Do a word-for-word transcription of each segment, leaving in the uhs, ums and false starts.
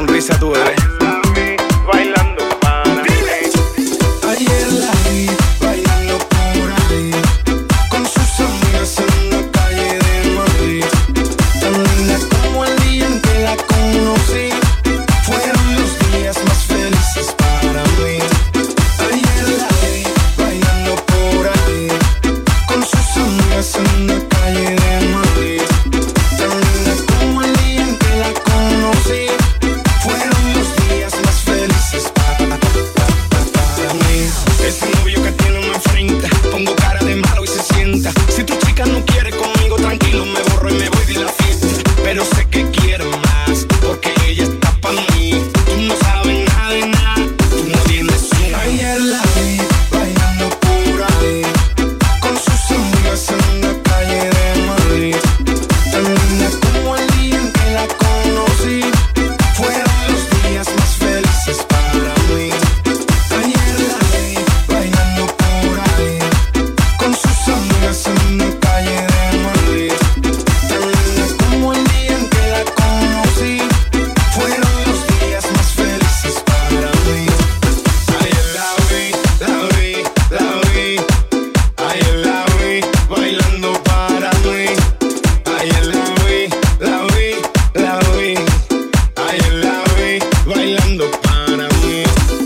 sonrisa tú eres. Bailando para mí. Ayer la vi bailando por ahí con sus amigas en la calle de Madrid. Tan linda como el día en que la conocí. Fueron los días más felices para mí. Ayer la vi bailando por ahí con sus amigas en la calle de Madrid. Tan linda como el día en que la conocí. Fueron los días más felices para, para, para mí. Ese novio que tiene una frente, pongo cara de malo y se sienta. Si tu chica no quiere conmigo, tranquilo, me borro y me voy de la fiesta. Pero sé que quiere más, porque ella está pa' mí. Tú no sabes nada de nada, tú no tienes una. Ayer la vi bailando por ahí con sus amigas en la calle de Madrid. Tan linda como el día en que la conocí. Fueron los días más felices para mí. Ayer la vi bailando por ahí con sus amigas en la calle de Madrid. Tan linda como el día en que la conocí. Fueron los días más felices para mí. Ayer la vi, la vi, la vi. Ayer la vi bailando para mí. Ayer la vi, la vi, la vi. Ayer la vi bailando para mí.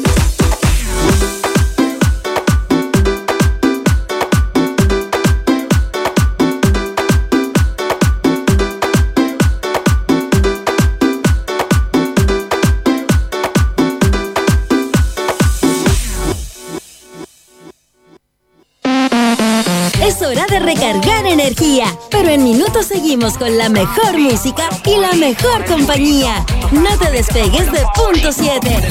Es hora de recargar energía, pero en minutos seguimos con la mejor música y la mejor compañía. No te despegues de punto siete.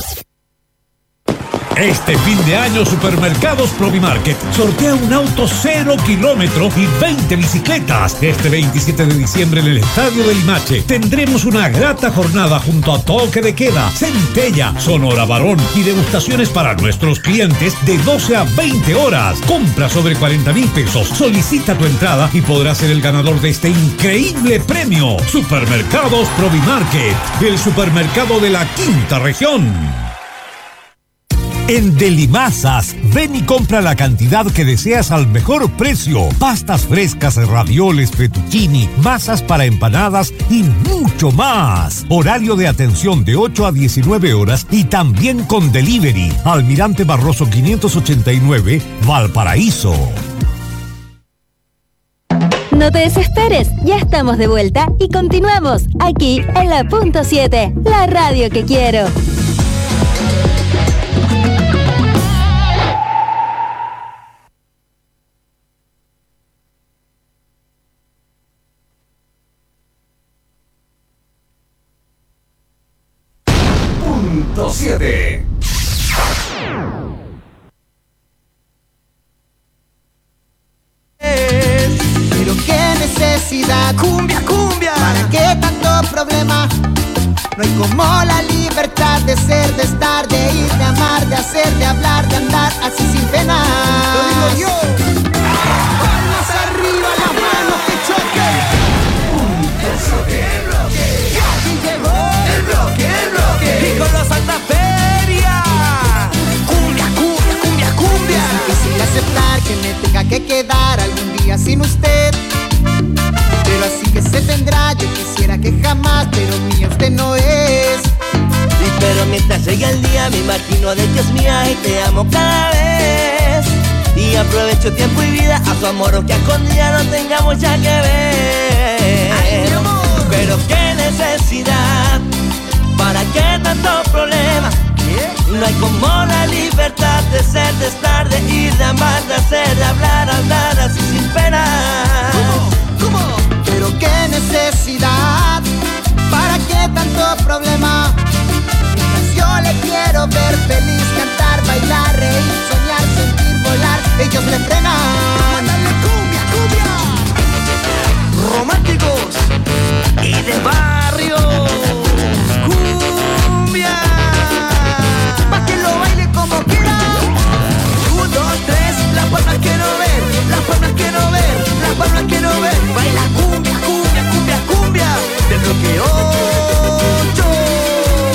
Este fin de año, Supermercados Provimarket sortea un auto cero kilómetros y veinte bicicletas. Este veintisiete de diciembre en el Estadio de Limache tendremos una grata jornada junto a toque de queda, centella, Sonora Barón y degustaciones para nuestros clientes de doce a veinte horas. Compra sobre cuarenta mil pesos, solicita tu entrada y podrás ser el ganador de este increíble premio. Supermercados Provimarket, el supermercado de la quinta región. En Delimasas, ven y compra la cantidad que deseas al mejor precio. Pastas frescas, ravioles, fettuccini, masas para empanadas y mucho más. Horario de atención de ocho a diecinueve horas y también con delivery. Almirante Barroso quinientos ochenta y nueve, Valparaíso. No te desesperes, ya estamos de vuelta y continuamos aquí en la punto siete, la radio que quiero. Punto siete. Pero qué necesidad, cumbia, cumbia, ¿para qué tanto problema? No hay como la libertad de ser, de estar, de ir, de amar, de hacer, de hablar, de andar así sin pena. Lo digo yo. Palmas arriba, las manos que choquen. Punto siete. El bloque. Aquí llegó El bloque, el bloque. y con los Santa Feria. Cumbia, cumbia, cumbia, cumbia. Es difícil aceptar que me tenga que quedar algún día sin usted. Pero así que se tendrá, yo quisiera que jamás, pero mía usted no es. Y pero mientras llegue el día me imagino de que es mía y te amo cada vez. Y aprovecho tiempo y vida a su amor, aunque a escondida no tengamos ya que ver. Ay, mi amor. Pero qué necesidad, ¿para qué tanto problema? ¿Qué? No hay como la libertad de ser, de estar, de ir, de amar, de hacer, de hablar, andar así sin pena. ¿Cómo? ¿Cómo? Pero qué necesidad, ¿para qué tanto problema? Mientras yo le quiero ver feliz, cantar, bailar, reír, soñar, sentir, volar, ellos le frenan. ¡Mándale cumbia, cumbia! Románticos y de barrio. Cumbia, pa' que lo baile como quiera. Un, dos, tres, las palmas quiero ver, las palmas quiero ver, las palmas quiero ver. Baila cumbia, cumbia, cumbia, cumbia, del bloque ocho.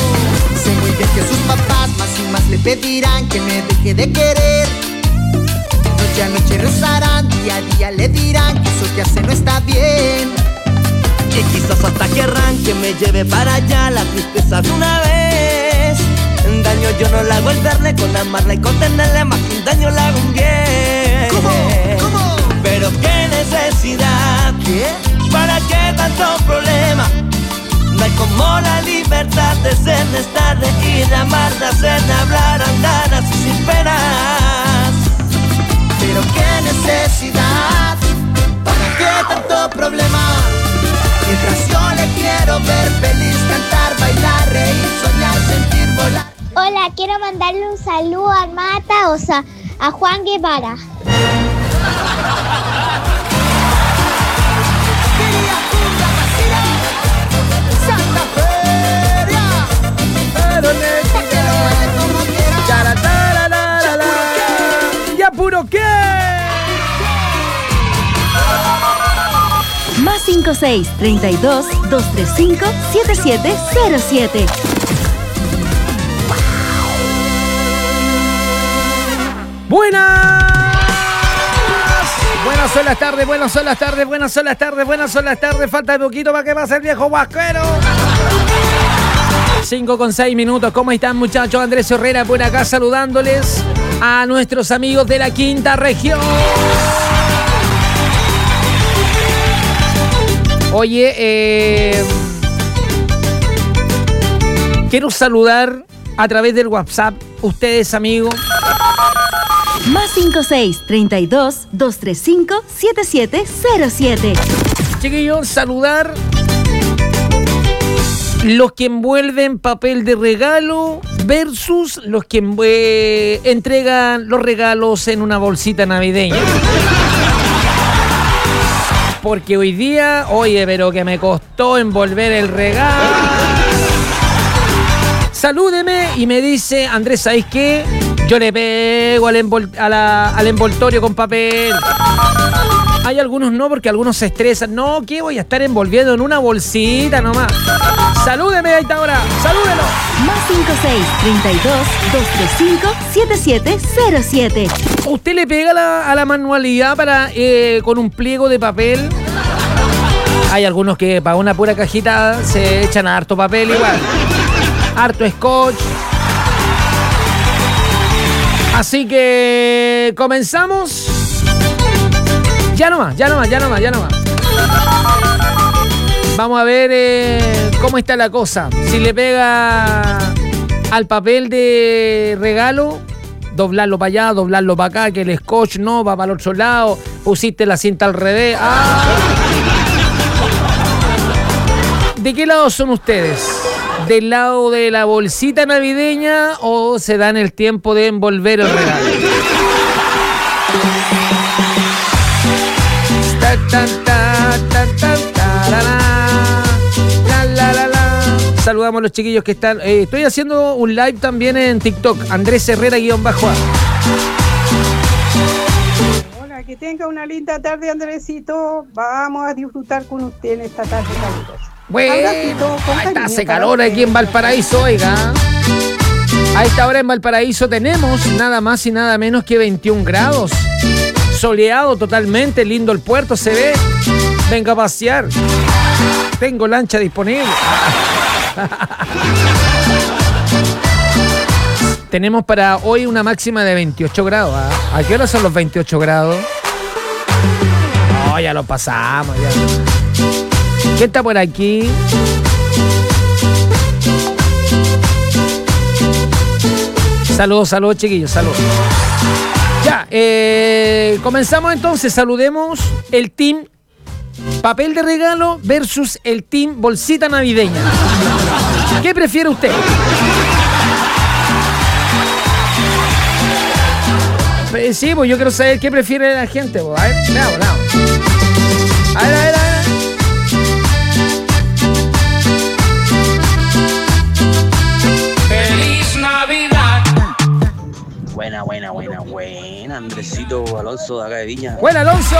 le dirán que me deje de querer. Noche a noche rezarán, día a día le dirán que eso que hace no está bien. Que quizás hasta querrán que me lleve para allá la tristeza de una vez. Daño yo no le hago el verle, con amarla y contenerle, más que un daño le hago un bien. ¿Cómo? ¿Cómo? Pero qué necesidad, ¿Qué? ¿para qué tanto problema? No hay como la libertad de ser, de estar, de ir, de amar, de hacer, de hablar, andar así sin penas. Pero qué necesidad, ¿para qué tanto problema? Mientras yo le quiero ver feliz, cantar, bailar, reír, soñar, sentir, volar. Hola, quiero mandarle un saludo a Mata, o sea, a Juan Guevara. Santa Feria. ¿Ya puro qué? Más cinco seis, treinta y dos, doscientos treinta y cinco, setenta y siete cero siete. ¡Buenas! Buenas son las tardes, buenas son las tardes, buenas son las tardes, buenas son las tardes. Falta poquito para que pase el viejo guasquero. cinco con seis minutos. ¿Cómo están, muchachos? Andrés Herrera por acá saludándoles a nuestros amigos de la quinta región. Oye, eh, quiero saludar a través del WhatsApp, ustedes, amigos. Más cinco seis, treinta y dos, doscientos treinta y cinco, setenta y siete cero siete. Chiquillos, saludar los que envuelven papel de regalo versus los que eh, entregan los regalos en una bolsita navideña. Porque hoy día, oye, pero que me costó envolver el regalo. Salúdeme y me dice, Andrés, ¿sabes qué? Yo le pego al, envol- a la, al envoltorio con papel. Hay algunos no, porque algunos se estresan. No, ¿qué voy a estar envolviendo en una bolsita nomás? Salúdeme ahí está ahora, salúdelo. Más cinco seis, treinta y dos, doscientos treinta y cinco, setenta y siete cero siete. ¿Usted le pega la, a la manualidad para eh, con un pliego de papel? Hay algunos que para una pura cajita se echan harto papel igual. Harto scotch. Así que comenzamos. Ya nomás, ya nomás, ya nomás, ya nomás. Vamos a ver eh, cómo está la cosa. Si le pega al papel de regalo, doblarlo para allá, doblarlo para acá, que el scotch no va para el otro lado, pusiste la cinta al revés. ¡Ah! ¿De qué lado son ustedes? ¿Del lado de la bolsita navideña o se dan el tiempo de envolver el regalo? Ta, ta, ta, ta, ta, ta, la, la, la, la, la. Saludamos a los chiquillos que están. Eh, estoy haciendo un live también en TikTok. Andrés Herrera guión bajo A. Hola, que tenga una linda tarde, Andresito. Vamos a disfrutar con usted en esta tarde calurosa. Bueno, Abracito, con ahí está, cariño hace para calor usted. aquí en Valparaíso, oiga. A esta hora en Valparaíso tenemos nada más y nada menos que veintiún grados. Soleado totalmente, lindo el puerto, se ve. Venga a pasear. Tengo lancha disponible. Tenemos para hoy una máxima de veintiocho grados. ¿Ah? ¿A qué hora son los veintiocho grados? No, ya lo pasamos, ya. ¿Qué está por aquí? Saludos, saludos, chiquillos, saludos. Ya, eh, comenzamos entonces. Saludemos el team papel de regalo versus el team bolsita navideña. ¿Qué prefiere usted? Eh, Sí, pues yo quiero saber qué prefiere la gente. Pues. A ver, veamos, veamos. A ver, a ver, a ver. Feliz Navidad. Buena, buena, buena, buena. Andresito Alonso de acá de Viña. ¡Buena, Alonso!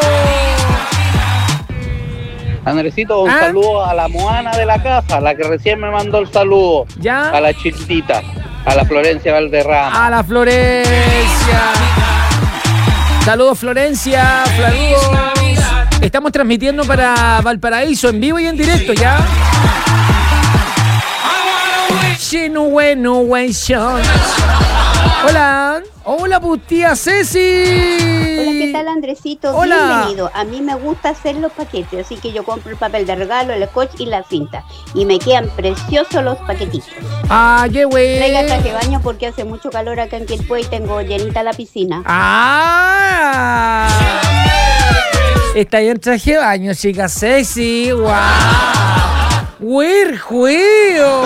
Andresito, un ¿Ah? saludo a la Moana de la casa, la que recién me mandó el saludo. ¿Ya? A la chiquitita. A la Florencia Valderrama. A la Florencia. Saludos, Florencia. Saludos. Estamos transmitiendo para Valparaíso en vivo y en directo, ¿ya? Hola. Hola, putía Ceci. Hola, ¿qué tal, Andresito? Hola. Bienvenido. A mí me gusta hacer los paquetes, así que yo compro el papel de regalo, el scotch y la cinta. Y me quedan preciosos los paquetitos. Ah, qué güey. Traiga traje de baño porque hace mucho calor acá en Quilpué y tengo llenita la piscina. Ah. Está ahí en traje de baño, chica Ceci. Wow. ¡Güey, juego!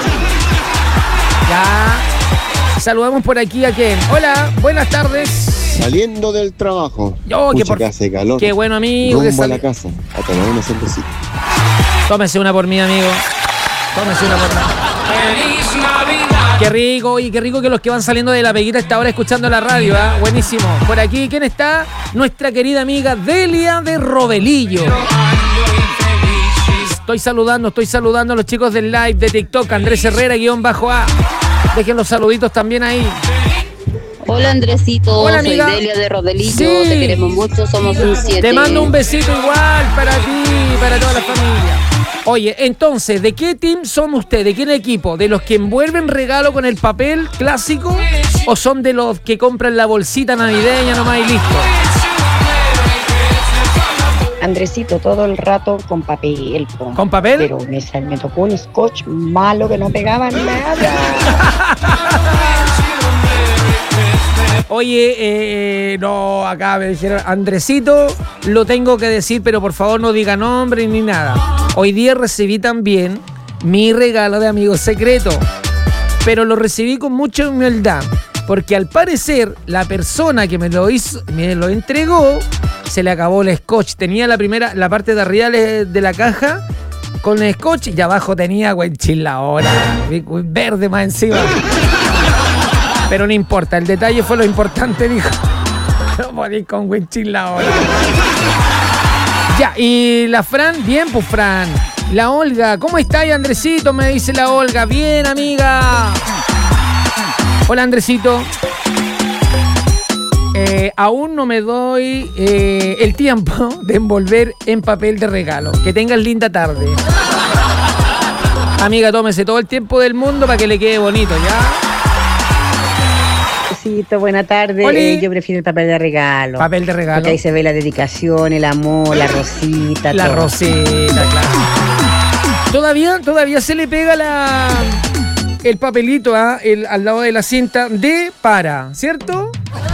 Ya. Saludamos por aquí a Ken. Hola, buenas tardes. Saliendo del trabajo. Oh, Pucha, que por... que hace calor. Qué bueno, amigo. Rumbo que a la casa a tomar una cervecita. Tómese una por mí, amigo. Tómese una por mí. ¡Feliz Navidad! Qué rico, y qué rico que los que van saliendo de la peguita esta hora escuchando la radio, ¿eh? Buenísimo. Por aquí, ¿quién está? Nuestra querida amiga Delia de Robelillo. Estoy saludando, estoy saludando a los chicos del live de TikTok, Andrés Herrera, guión bajo A. Dejen los saluditos también ahí. Hola, Andresito. Hola, soy amiga. Delia de Rodelillo. Sí. Te queremos mucho, somos un siete. Te mando un besito igual para ti y para toda la familia. Oye, entonces, ¿de qué team son ustedes? ¿De qué equipo? ¿De los que envuelven regalo con el papel clásico? ¿O son de los que compran la bolsita navideña nomás y listo? Andresito, todo el rato con papel. Po. ¿Con papel? Pero me, me tocó un scotch malo que no pegaba nada. Oye, eh, no, acá me dijeron, Andresito, lo tengo que decir, pero por favor no diga nombre ni nada. Hoy día recibí también mi regalo de amigo secreto, pero lo recibí con mucha humildad, porque al parecer la persona que me lo hizo, me lo entregó, se le acabó el scotch. Tenía la primera, la parte de arriba de la caja con el scotch y abajo tenía guanchín la hora, verde más encima. Pero no importa, el detalle fue lo importante, dijo. No podéis con guanchín la hora. Ya, y la Fran, bien, pues Fran. La Olga, ¿cómo estáis, Andresito? Me dice la Olga. Bien, amiga. Hola, Andresito. Eh, aún no me doy eh, el tiempo de envolver en papel de regalo. Que tengas linda tarde. Amiga, tómese todo el tiempo del mundo para que le quede bonito, ¿ya? Buena tarde. Eh, yo prefiero el papel de regalo. Papel de regalo. Porque ahí se ve la dedicación, el amor, la rosita. La todo. rosita, claro. Todavía, todavía se le pega la el papelito ¿eh? el, al lado de la cinta de para, ¿cierto?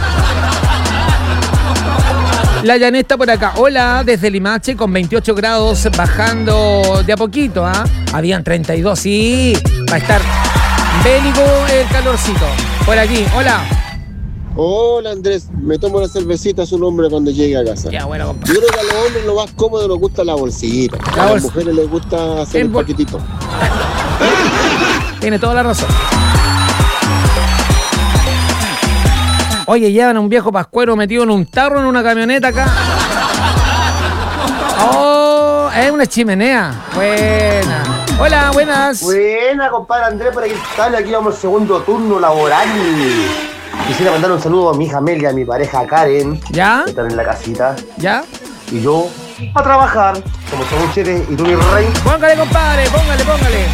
La Janet está por acá. Hola, desde Limache con veintiocho grados, bajando de a poquito. ¿eh? Habían treinta y dos, sí. Va a estar bélico el calorcito. Por aquí, hola. Hola, Andrés, me tomo una cervecita a su nombre cuando llegue a casa. Ya, bueno, compadre. Yo creo que a los hombres lo más cómodo les gusta la bolsita. La a bolsa. las mujeres les gusta hacer el, el paquetito. Tiene toda la razón. Oye, llevan a un viejo pascuero metido en un tarro en una camioneta acá. Oh, es una chimenea. Buena. Hola, buenas. Buena, compadre Andrés, por aquí está. Aquí vamos al segundo turno laboral. Quisiera mandar un saludo a mi hija Amelia, a mi pareja Karen. ¿Ya? Que están en la casita. ¿Ya? Y yo a trabajar, como somos chetes y tú mi rey. Póngale, compadre, póngale, póngale.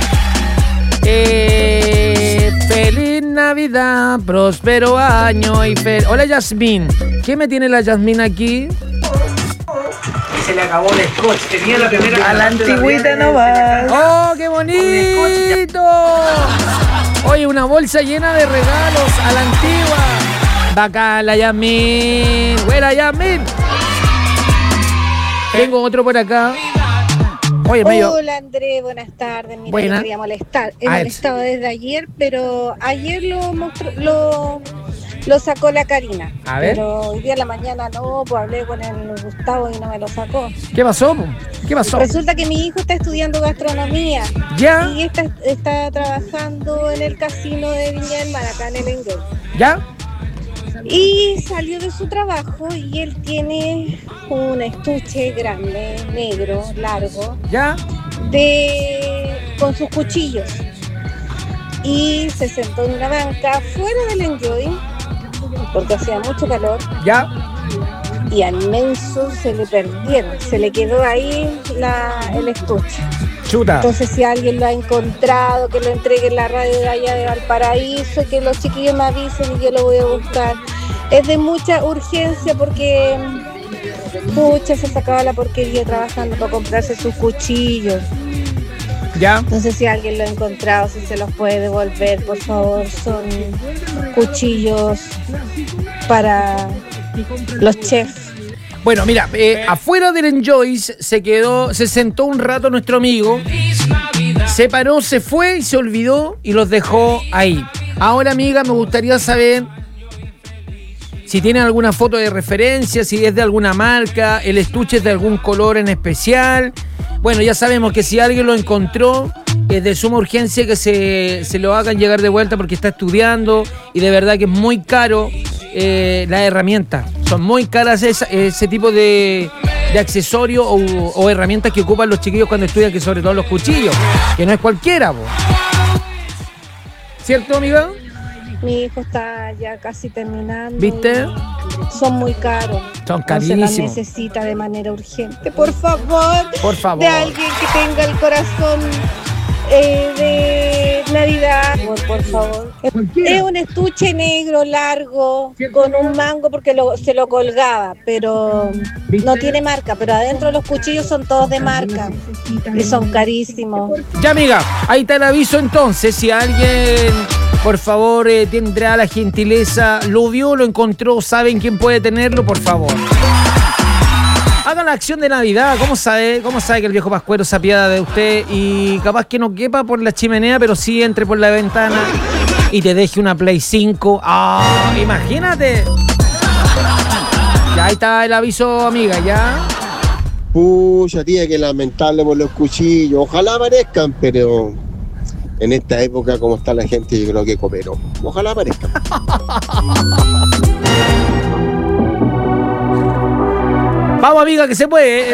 Eh, feliz Navidad, próspero año y fel... Hola, Yasmín. ¿Qué me tiene la Yasmín aquí? Se le acabó el scotch, tenía la primera... A la antigüita nomás. ¡Oh, qué bonito! Oye, una bolsa llena de regalos a la antigua. Bacán, la Yasmín. Buena, Yasmín. Tengo otro por acá. Oye, medio... Hola, André, buenas tardes. Mira, Buena. yo quería molestar. He Ah, molestado desde ayer, pero ayer lo mostró, lo, lo sacó la Karina. A ver. Pero hoy día en la mañana no, pues hablé con el Gustavo y no me lo sacó. ¿Qué pasó? ¿Qué pasó? Resulta que mi hijo está estudiando gastronomía. ¿Ya? Y está, está trabajando en el casino de Viña del Mar, acá en el Enguel. ¿Ya? Y salió de su trabajo y él tiene un estuche grande, negro, largo, ¿ya? De, con sus cuchillos. y se sentó en una banca fuera del Enjoy porque hacía mucho calor. Ya. Y al menso se le perdieron, se le quedó ahí la, el estuche. Chuta. Entonces si alguien lo ha encontrado, que lo entregue en la radio de allá de Valparaíso, que los chiquillos me avisen y yo lo voy a buscar. Es de mucha urgencia porque pucha, se sacaba la porquería trabajando para comprarse sus cuchillos. Ya. Entonces si alguien lo ha encontrado, si se los puede devolver, por favor. Son cuchillos para los chefs. Bueno, mira, eh, afuera del Enjoy se quedó, se sentó un rato nuestro amigo, se paró, se fue y se olvidó y los dejó ahí. Ahora, amiga, me gustaría saber si tienen alguna foto de referencia, si es de alguna marca, el estuche es de algún color en especial. Bueno, ya sabemos que si alguien lo encontró, es de suma urgencia que se, se lo hagan llegar de vuelta porque está estudiando y de verdad que es muy caro eh, las herramientas. Son muy caras esa, ese tipo de, de accesorios o, o herramientas que ocupan los chiquillos cuando estudian, que sobre todo los cuchillos, que no es cualquiera, po. ¿Cierto, amiga? Mi hijo está ya casi terminando. ¿Viste? Son muy caros. Son Entonces carísimos. las necesita de manera urgente. Por favor. Por favor. De alguien que tenga el corazón eh, de Navidad. Por, por favor. Es un estuche negro largo con un mango porque lo, se lo colgaba, pero no tiene marca. Pero adentro los cuchillos son todos de marca y son carísimos. Ya, amiga, ahí está el aviso entonces. Si alguien, por favor, eh, tendrá la gentileza, lo vio, lo encontró, saben quién puede tenerlo, por favor. Hagan la acción de Navidad. ¿Cómo sabe, cómo sabe que el viejo Pascuero se apiada de usted y capaz que no quepa por la chimenea, pero sí entre por la ventana y te deje una Play cinco? ¡Ah! ¡Oh, imagínate! Ya ahí está el aviso, amiga, ¿ya? Pucha, tía, que lamentable por los cuchillos. Ojalá aparezcan, pero en esta época, como está la gente, yo creo que cooperó. Ojalá aparezcan. Vamos, amiga, que se puede.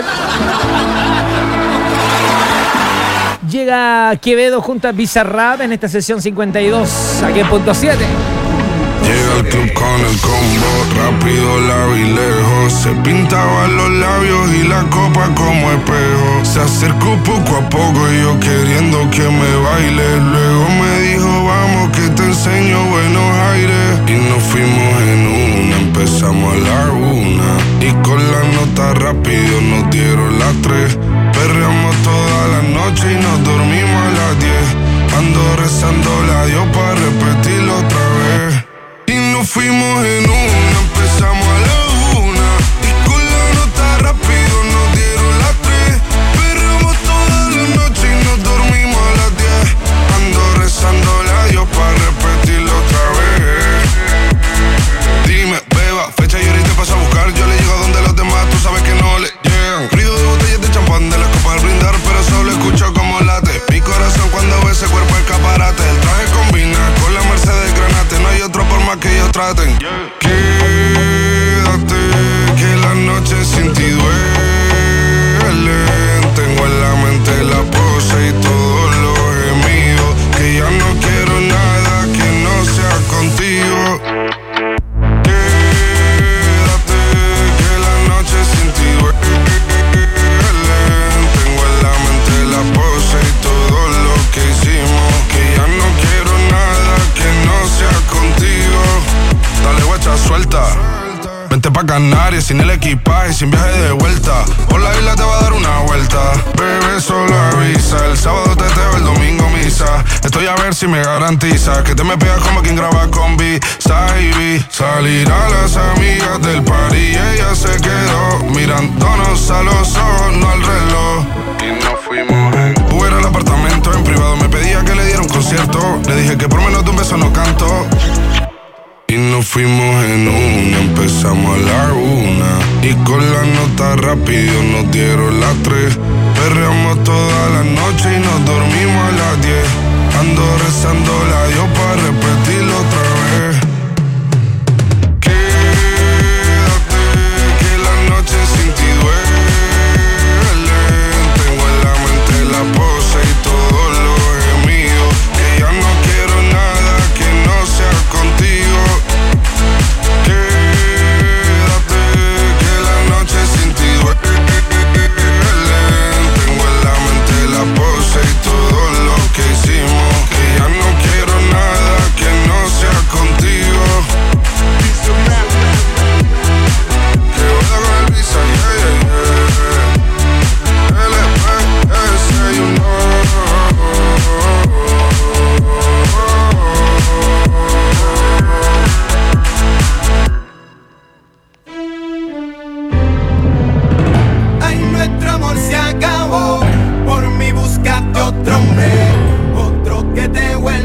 Llega Quevedo junto a Bizarrap en esta sesión cincuenta y dos, aquí en Punto siete. Llega al club con el combo, rápido, la vi lejos. Se pintaban los labios y la copa como espejo. Se acercó poco a poco y yo queriendo que me baile. Luego me dijo, vamos que te enseño buenos aires. Y nos fuimos en una, empezamos a la una. Y con la nota rápido nos dieron las tres. Perreamos toda la noche y nos dormimos a las diez. Ando rezando la Dios para repetirlo otra vez. Y nos fuimos en una, empezamos a la una. Y con la nota rápido nos dieron las tres. Perreamos toda la noche y nos dormimos a las diez. Ando rezando a Dios para repetirlo otra vez. Dime, beba, fecha y ahorita paso a buscar. Yo le llego a donde los demás, tú sabes que no le llegan. Ruido de botellas de champán de las copas al brindar, pero solo escucho como late mi corazón cuando ve ese cuerpo escaparate. El traje combina con la Mercedes Granate. No hay otro por más que ellos traten. Quédate, que la noche sin ti duele. Tengo en la mente la pose y todos los gemidos. Que ya no quiero nada que no sea contigo. Quédate, que la noche sin ti duele. Tengo en la mente la pose y todo lo que hicimos. Que ya no quiero nada que no sea contigo. Dale, guacha, suelta. Vente pa' Canarias sin el equipaje, sin viaje de vuelta. Por la isla te va a dar una vuelta. Bebé, solo avisa. El sábado teteo, el domingo misa. Estoy a ver si me garantiza que te me pegas como quien graba con B-Side. Salir a las amigas del party y ella se quedó mirándonos a los ojos, no al reloj. Y nos fuimos en Uber al apartamento en privado. Me pedía que le diera un concierto. Le dije que por menos de un beso no canto. Y nos fuimos en una, empezamos a la una. Y con la nota rápido nos dieron las tres. Perreamos toda la noche y nos dormimos a las diez. Ando rezando la Dios para repetirlo otra vez. Quédate, que la noche sin ti duele. Tengo en la mente la pose y todos los gemidos. Que ya no quiero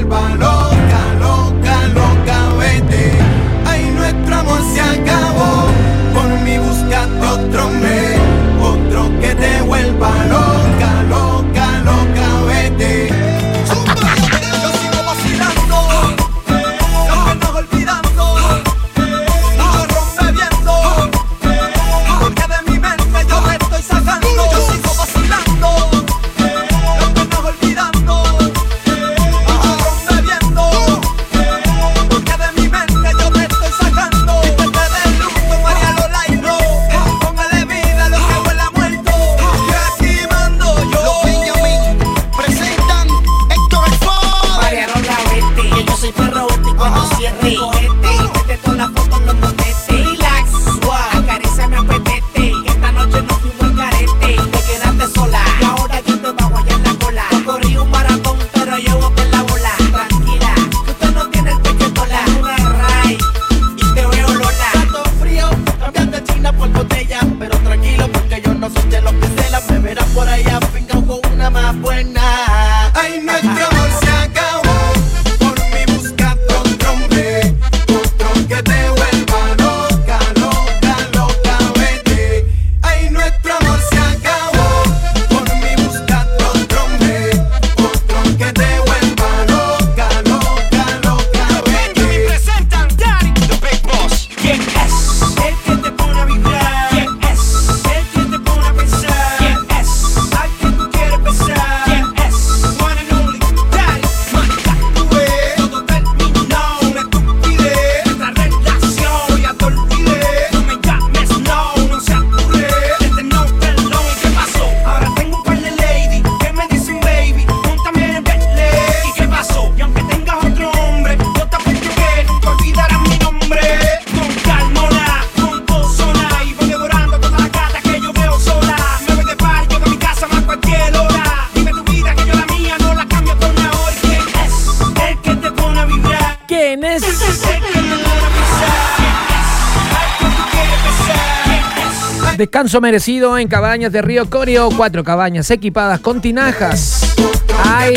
vuelva loca, loca, loca, vete. Ay, nuestro amor se acabó. Por mí buscate otro hombre, otro que te vuelva loca, loca, loca, vete. Yo sigo vacilando, lo que nos olvidando, no rompe viendo, porque de mi mente yo me estoy sacando. Yo sigo vacilando, lo que nos olvidando, no rompe viendo, porque de mi mente yo me estoy sacando. Y que te dé luto, María Lola y no, póngale vida a lo que huele a muerto. Que aquí mando yo. Los Benjamin presentan Héctor el Ford. María Lola, vete, que yo soy perro vete y cuando cierre cogete, vete con la foto en los motetes. Relax, suave, acaríciame a petete, que esta noche no fuimos al carete. Te quedaste sola, y ahora yo te bajo allá en la cola. Yo corrí un maratón, pero llevo con la bola. Tranquila, que usted no tiene el pequetola. Una ray, y te veo Lola. Tanto frío, cambian de China por botella. Pero tranquilo, porque yo no soy de los que se la me verán por allá fingado con una más buena. Ay, nuestro amor se acabó. Por mí buscate otro hombre, otro que te vuelva loca, loca, loca, vete. Ay, nuestro amor se acabó. Por mí buscate otro hombre, otro que te vuelva loca, loca, loca, vete. Me presentan Daddy, the Big Boss. ¿Quién es el que te pone a vibrar? ¿Quién es el que te pone a pensar? ¿Quién es al que tú quieres besar? ¿Quién es one and only Daddy? Manda, tú ves, todo terminó, una estupidez. Nuestra relación ya te olvidé. No me llames, no, no se apure. Este no perdón, ¿qué pasó? Ahora tengo un par de lady que me dicen baby, móntame en el Bentley. ¿Y qué pasó? Y aunque tengas otro hombre, yo te apuesto que nunca olvidarás mi nombre. Con calmona, con pozona, y voy devorando todas las gatas que yo veo sola. Me voy de par, yo de mi casa más cualquier hora. Dime tu vida que yo la mía no la cambio por una hora. ¿Quién es el que te pone a vibrar? ¿Quién es? El que te pone a pisar. ¿Quién es al que tú quieres besar? ¿Quién es? Descanso merecido en Cabañas de Río Corio. Cuatro cabañas equipadas con tinajas. ¡Ay!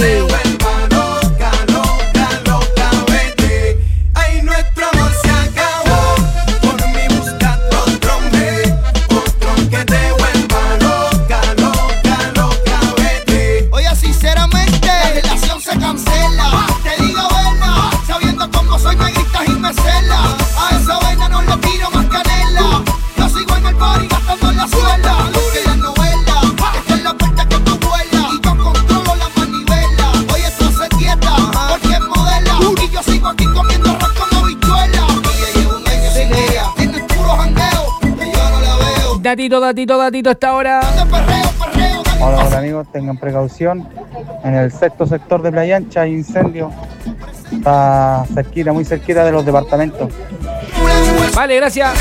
Loca, loca, loca, vete. Ay, nuestro amor se acabó. Por mí buscate otro hombre, otro que te vuelva loca, loca, loca, vete. Oye, sinceramente, la relación se cancela. Te digo verla, sabiendo cómo soy, me gritas y me cela. A esa vaina no le tiro más canela. Yo sigo en el party gastando en la suela. Lo que la novela, esta es la puerta que tú vuelas. Y yo controlo la manivela. Oye, tú haces dieta, porque es modela. Y yo sigo aquí comiendo arroz con habichuela. Y ella lleva un año sin ella. Tiene el puro jangueo, que yo no la veo. Datito, datito, datito hasta ahora. Hola, hola amigos, tengan precaución. En el sexto sector de Playa Ancha hay incendio. Está cerquita, muy cerquita de los departamentos. Vale, gracias.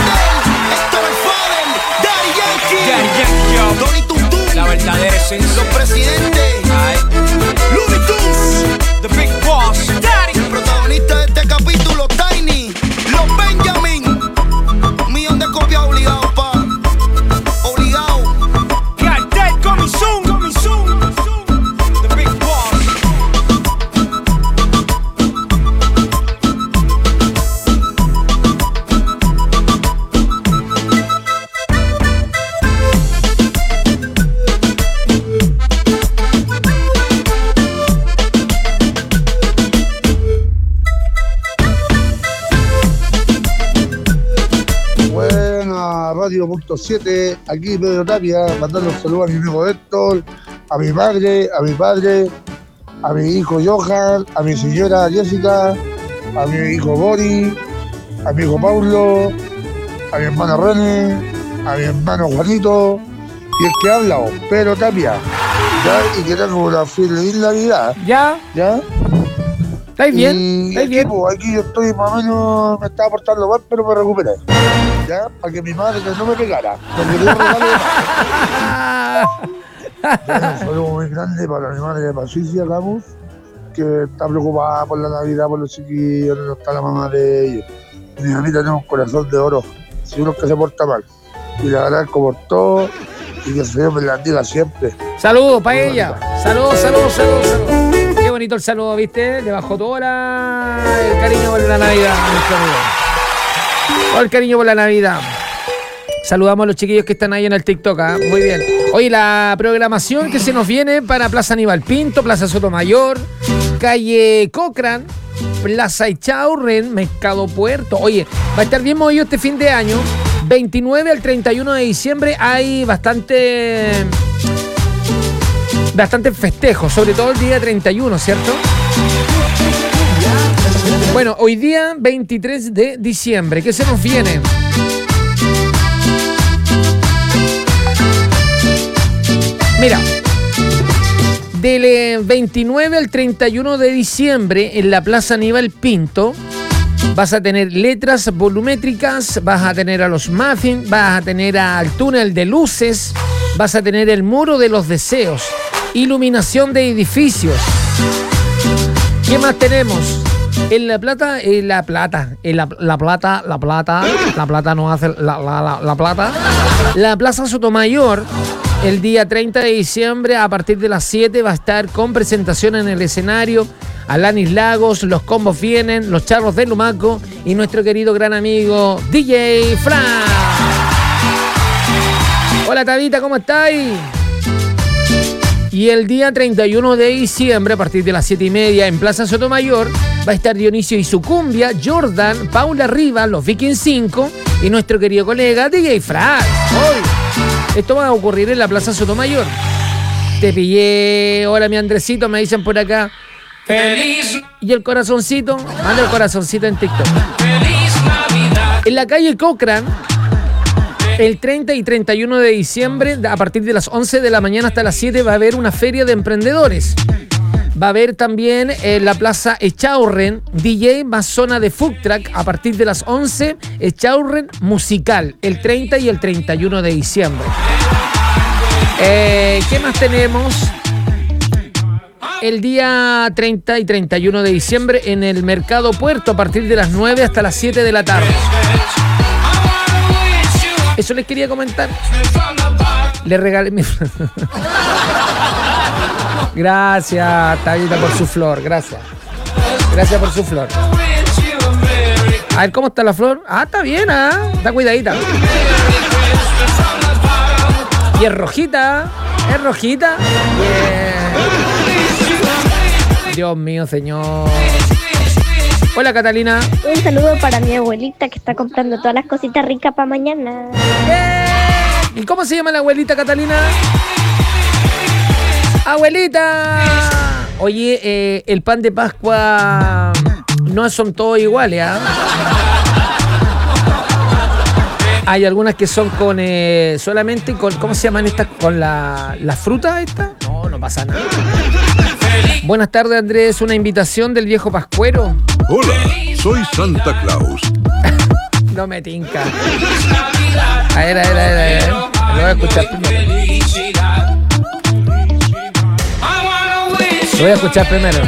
La verdadera esencia. Los presidentes. Looney Tunes. The Big Boss. Daddy. El protagonista de este capítulo, Tiny. Los Benjamin. Un millón de copias obligado, pa. Obligado. Cartel, coming soon, coming soon. The Big Boss. Radio punto siete, aquí Pedro Tapia, mandando un saludo a mi amigo Héctor, a mi madre, a mi padre, a mi hijo Johan, a mi señora Jessica, a mi hijo Boris, a mi hijo Paulo, a mi hermano René, a mi hermano Juanito, y el que habla, Pedro Tapia, ¿ya? Y que tengo una feliz Navidad. ¿Ya? ¿Ya? ¿Estáis bien? Y ¿Estáis aquí, bien? pues, aquí yo estoy más o menos, me estaba portando mal, pero me recuperé. ¿Ya? Para que mi madre no me pegara. Porque yo regalo de ya, un saludo muy grande para mi madre Patricia Camus, que está preocupada por la Navidad, por los chiquillos, no está la mamá de ellos. Y mi mamita tiene un corazón de oro, si uno que se porta mal. Y le agradezco por todo y que el Señor me la bendiga siempre. Saludos para ella. Saludos, saludos, saludos, saludos. Qué bonito. bonito el saludo, ¿viste? Le bajó toda la... el cariño por la Navidad. Todo el cariño por la Navidad. Saludamos a los chiquillos que están ahí en el TikTok, ¿eh? Muy bien. Oye, la programación que se nos viene para Plaza Aníbal Pinto, Plaza Sotomayor, calle Cochrane, Plaza Echaurren, Mercado Puerto. Oye, va a estar bien movido este fin de año. veintinueve al treinta y uno de diciembre hay bastante... bastante festejos, sobre todo el día treinta y uno, ¿cierto? Bueno, hoy día veintitrés de diciembre, ¿qué se nos viene? Mira, del veintinueve al treinta y uno de diciembre en la Plaza Aníbal Pinto vas a tener letras volumétricas, vas a tener a los Muffins, vas a tener al túnel de luces, vas a tener el muro de los deseos, iluminación de edificios. ¿Qué más tenemos? En La Plata, en La Plata, en la, la Plata, La Plata, La Plata no hace la, la, la, la Plata. La Plaza Sotomayor, el día treinta de diciembre, a partir de las siete, va a estar con presentación en el escenario. Alanis Lagos, los combos vienen, los charros de Lumaco y nuestro querido gran amigo D J Fran. Hola Tabita, ¿cómo estáis? Y el día treinta y uno de diciembre, a partir de las siete y media, en Plaza Sotomayor, va a estar Dionisio y su cumbia, Jordan, Paula Rivas, los Vikings cinco y nuestro querido colega D J Fran. Hoy, esto va a ocurrir en la Plaza Sotomayor. Te pillé. Hola, mi Andresito, me dicen por acá. Feliz. Y el corazoncito, manda el corazoncito en TikTok. Feliz Navidad. En la calle Cochrane, el treinta y treinta y uno de diciembre, a partir de las once de la mañana hasta las siete, va a haber una feria de emprendedores. Va a haber también en la Plaza Echaurren D J más zona de food truck a partir de las once, Echaurren musical, el treinta y el treinta y uno de diciembre. Eh, ¿Qué más tenemos? El día treinta y treinta y uno de diciembre en el Mercado Puerto a partir de las nueve hasta las siete de la tarde. Eso les quería comentar. Le regalé mi... Gracias, Tabita, por su flor. Gracias. Gracias por su flor. A ver, ¿cómo está la flor? Ah, está bien, ¿ah? Está cuidadita. Y es rojita. Es rojita. Yeah. Dios mío, señor. Hola, Catalina. Un saludo para mi abuelita que está comprando todas las cositas ricas para mañana. ¿Y cómo se llama la abuelita, Catalina? ¡Abuelita! Oye, eh, el pan de Pascua no son todos iguales, ¿ah? Hay algunas que son con eh, solamente con, ¿cómo se llaman estas? Con la, la fruta esta. No, no pasa nada. Buenas tardes, Andrés. Una invitación del viejo Pascuero. Hola, soy Santa Claus. No me tinca. A ver, a ver, a ver, a ver. Lo voy a escuchar primero. Lo voy a escuchar primero.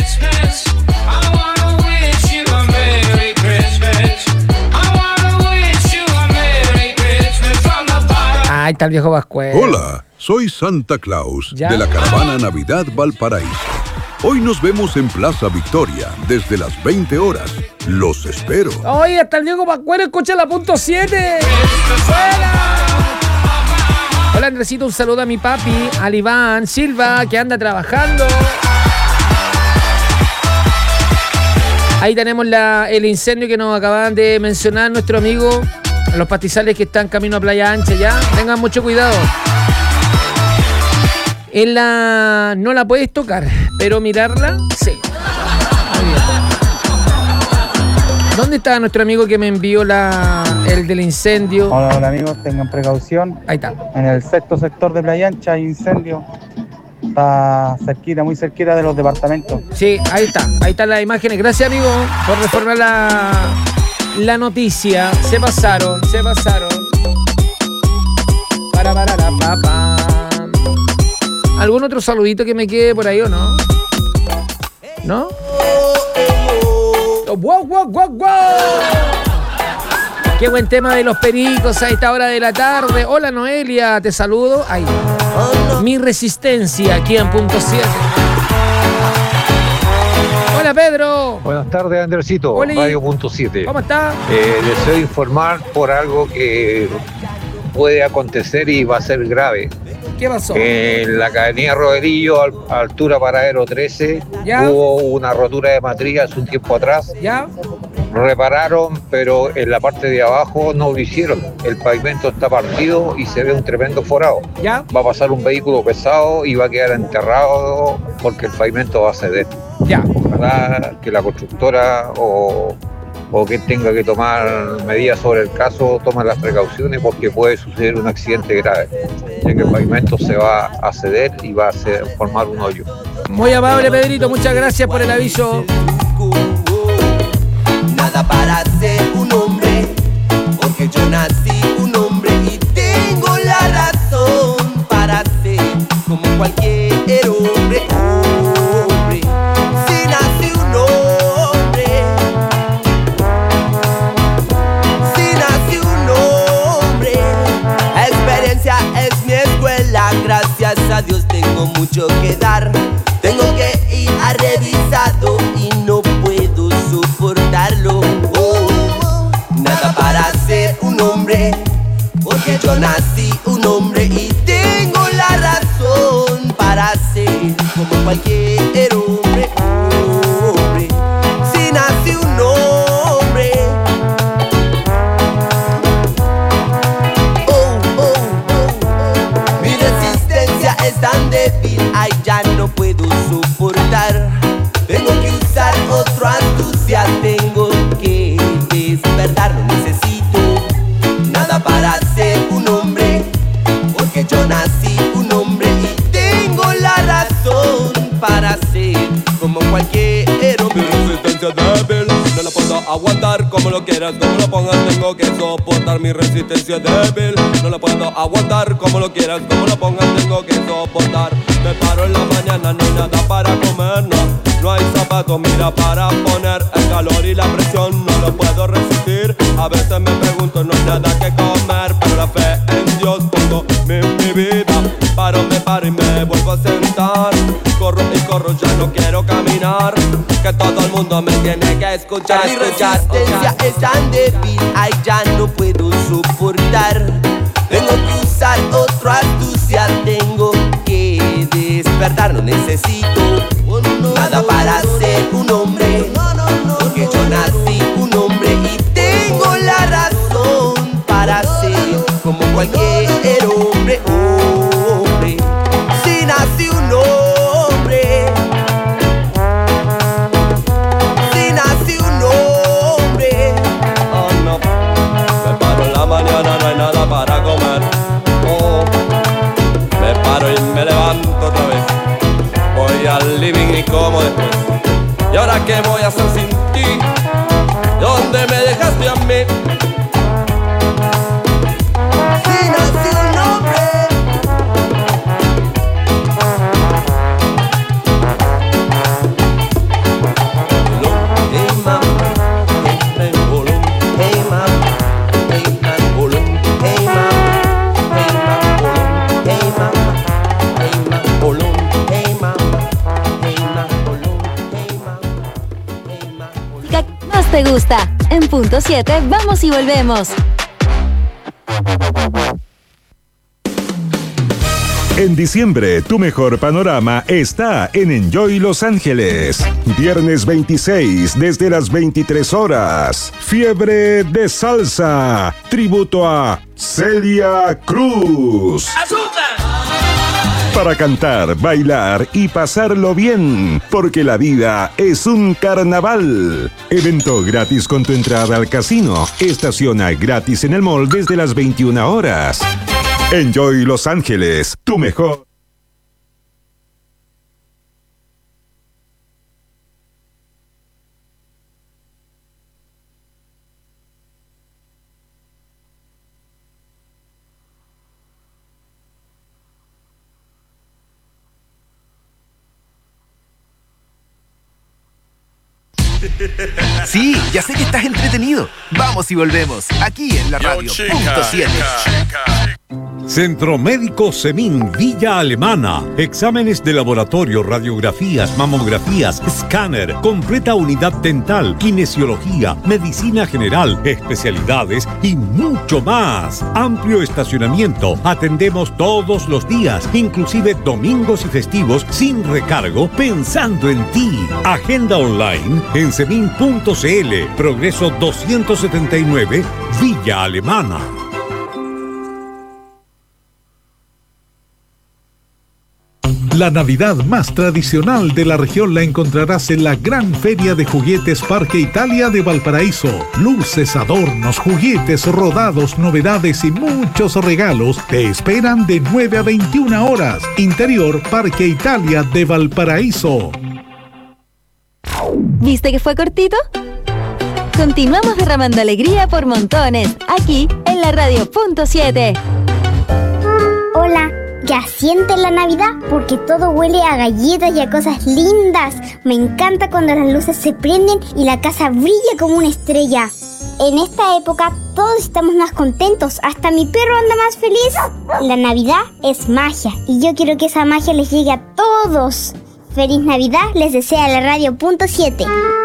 Ahí está el viejo Pascuero. Hola, soy Santa Claus, ¿ya? De la caravana Navidad Valparaíso. Hoy nos vemos en Plaza Victoria desde las veinte horas. Los espero. Oye, hasta el viejo Pascuero, escucha la punto siete. Hola, Andresito, un saludo a mi papi, al Iván Silva, que anda trabajando. Ahí tenemos la, el incendio que nos acaban de mencionar nuestro amigo, los pastizales que están camino a Playa Ancha, ya. Tengan mucho cuidado. En la... no la puedes tocar, pero mirarla, sí. ¿Dónde está nuestro amigo que me envió la, el del incendio? Hola, hola amigos, tengan precaución. Ahí está. En el sexto sector de Playa Ancha hay incendio. Está cerquita, muy cerquita de los departamentos. Sí, ahí está. Ahí están las imágenes. Gracias, amigo, por reformar la, la noticia. Se pasaron, se pasaron. Para, para, la, pa, pa. ¿Algún otro saludito que me quede por ahí o no? ¿No? ¡Wow, wow, wow, wow! Qué buen tema de los pericos a esta hora de la tarde. Hola, Noelia, te saludo. Ahí. Mi resistencia aquí en punto siete. Hola, Pedro. Buenas tardes, Andresito. Oli. Radio Punto siete. ¿Cómo está? Eh, deseo informar por algo que puede acontecer y va a ser grave. ¿Qué pasó? Eh, en la cadenilla Roderillo, al, altura Paradero trece, ¿Ya? hubo una rotura de matriz hace un tiempo atrás. ¿Ya? Repararon, pero en la parte de abajo no lo hicieron. El pavimento está partido y se ve un tremendo forado. ¿Ya? Va a pasar un vehículo pesado y va a quedar enterrado porque el pavimento va a ceder. Ya. Ojalá que la constructora o, o que tenga que tomar medidas sobre el caso tome las precauciones porque puede suceder un accidente grave, ya que el pavimento se va a ceder y va a hacer, formar un hoyo. Muy amable, Pedrito. Muchas gracias por el aviso. Nada para ser un hombre, porque yo nací un hombre y tengo la razón para ser como cualquier hombre. Hombre, si nací un hombre, si nací un hombre, experiencia es mi escuela, gracias a Dios tengo mucho que dar. Tengo que ir a revisado y no puedo soportarlo. Oh, nada para ser un hombre, porque yo nací un hombre y tengo la razón para ser como cualquier hombre. Oh, hombre, si nací un hombre. Oh, oh, oh, mi resistencia es tan débil, ay, ya no puedo soportar. Tengo que usar otro astucia, tengo que despertar. No necesito nada para ser un hombre, porque yo nací un hombre y tengo la razón para ser como cualquier hombre. Mi resistencia es débil, no la puedo aguantar. Como lo quieras, como lo pongas, tengo que soportar. Mi resistencia es débil, no la puedo aguantar. Como lo quieras, como lo pongas, tengo que soportar. Me paro en la mañana, no hay nada para comer, no. No hay zapatos, mira, para poner. El calor y la presión no lo puedo resistir. A veces me pregunto, no hay nada que comer, pero la fe en Dios pongo mi, mi vida. Paro, me paro y me vuelvo a sentar. Corro y corro, ya no quiero caminar. Que todo el mundo me tiene que escuchar. Mi resistencia es tan débil, ay, ya no puedo soportar. Tengo que usar otra astucia, tengo que despertar. No necesito nada para ser un hombre, porque yo nací un hombre y tengo la razón para ser como cualquier hombre. Oh, hombre, si nací un hombre, si nací un hombre. Oh, no, me paro en la mañana, no hay nada para comer. Oh, me paro y me levanto otra vez. Voy al living y como después. ¿Y ahora qué voy a hacer sin ti? ¿Dónde me dejaste a mí? Si nací un hombre. Hey mama, hey bolón, hey mama, hey man bolón, hey mama, hey man bolón, hey mama, hey man bolón. ¿Qué más te gusta? En punto siete, vamos y volvemos. En diciembre, tu mejor panorama está en Enjoy Los Ángeles. Viernes veintiséis, desde las veintitrés horas. Fiebre de salsa. Tributo a Celia Cruz. Para cantar, bailar y pasarlo bien, porque la vida es un carnaval. Evento gratis con tu entrada al casino. Estaciona gratis en el mall desde las veintiuna horas. Enjoy Los Ángeles, tu mejor. Sí, ya sé que estás entretenido. Vamos y volvemos, aquí en la radio. Punto siete. Centro Médico Semín Villa Alemana. Exámenes de laboratorio, radiografías, mamografías, escáner, completa unidad dental, kinesiología, medicina general, especialidades y mucho más. Amplio estacionamiento. Atendemos todos los días, inclusive domingos y festivos sin recargo, pensando en ti. Agenda online en semin punto cl. Progreso doscientos setenta y nueve, Villa Alemana. La Navidad más tradicional de la región la encontrarás en la gran feria de juguetes Parque Italia de Valparaíso. Luces, adornos, juguetes, rodados, novedades y muchos regalos te esperan de nueve a veintiuna horas. Interior Parque Italia de Valparaíso. ¿Viste que fue cortito? Continuamos derramando alegría por montones, aquí en la radio punto siete. Hola. Ya sienten la Navidad porque todo huele a galletas y a cosas lindas. Me encanta cuando las luces se prenden y la casa brilla como una estrella. En esta época todos estamos más contentos, hasta mi perro anda más feliz. La Navidad es magia y yo quiero que esa magia les llegue a todos. Feliz Navidad les desea la radio punto siete.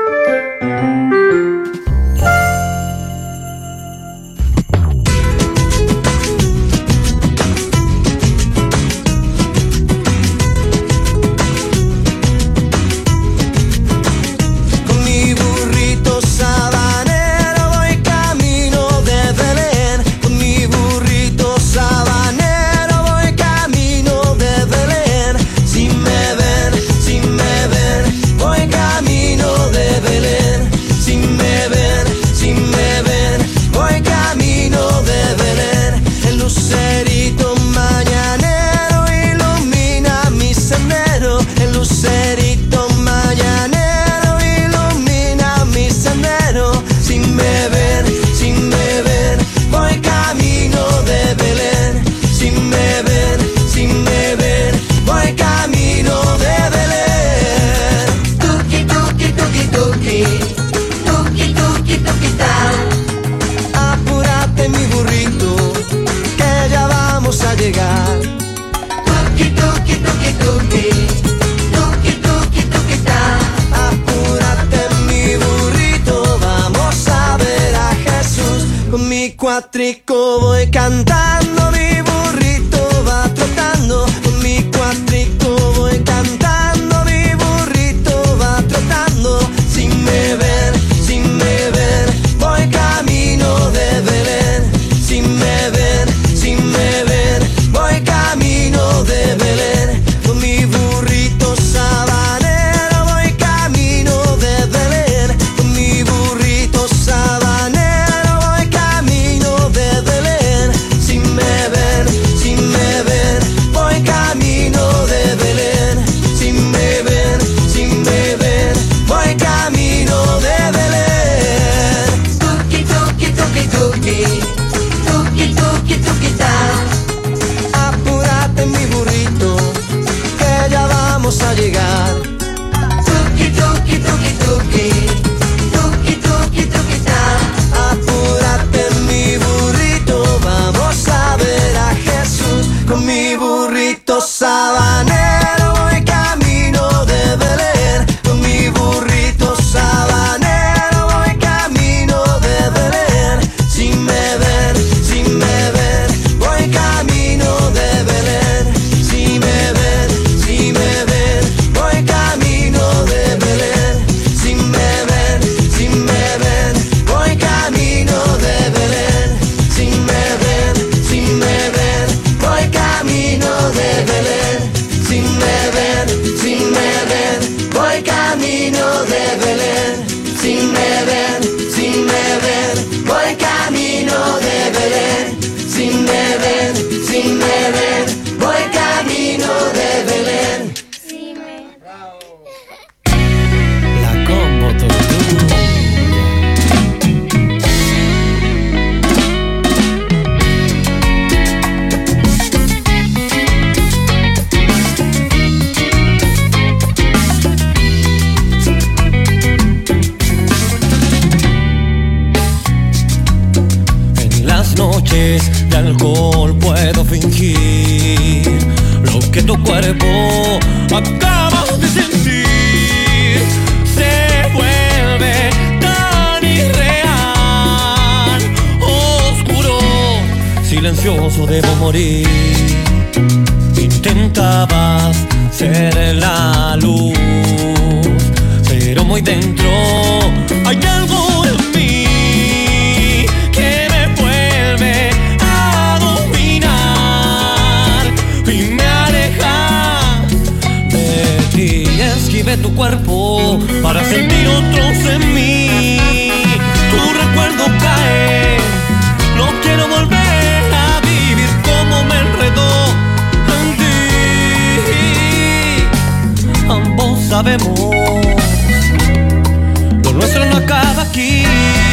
Cuatrico voy cantando, mi burrito va trotando. Con mi cuatrico voy cantando, mi burrito va trotando. Sin me ver, sin me ver, voy camino de Belén. Sin me ver, sin me ver, voy camino de Belén. Con mi burrito sabanero voy camino de Belén. Con mi burrito sabanero voy camino de Belén. Sin me noches de alcohol puedo fingir lo que tu cuerpo acaba de sentir. Se vuelve tan irreal, oscuro, silencioso, debo morir. Intentabas ser la luz, pero muy dentro hay algo en mí que me vuelve a dominar y me aleja de ti. Esquivé tu cuerpo para sentir otros en mí. Tu recuerdo cae, no quiero volver a vivir como me enredó en ti. Ambos sabemos, lo nuestro no acaba aquí.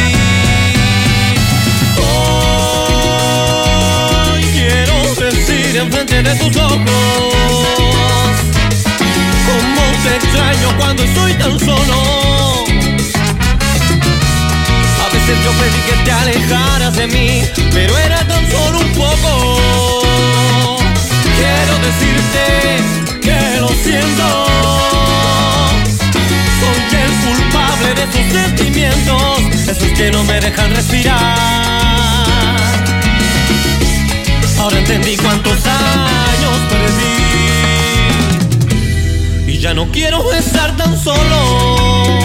Hoy quiero decir enfrente de tus ojos cómo te extraño cuando estoy tan solo. A veces yo pedí que te alejaras de mí, pero era tan solo un poco. Quiero decirte que lo siento. Soy el culpable de tus sentimientos, esos que no me dejan respirar. Ahora entendí cuántos años perdí y ya no quiero estar tan solo.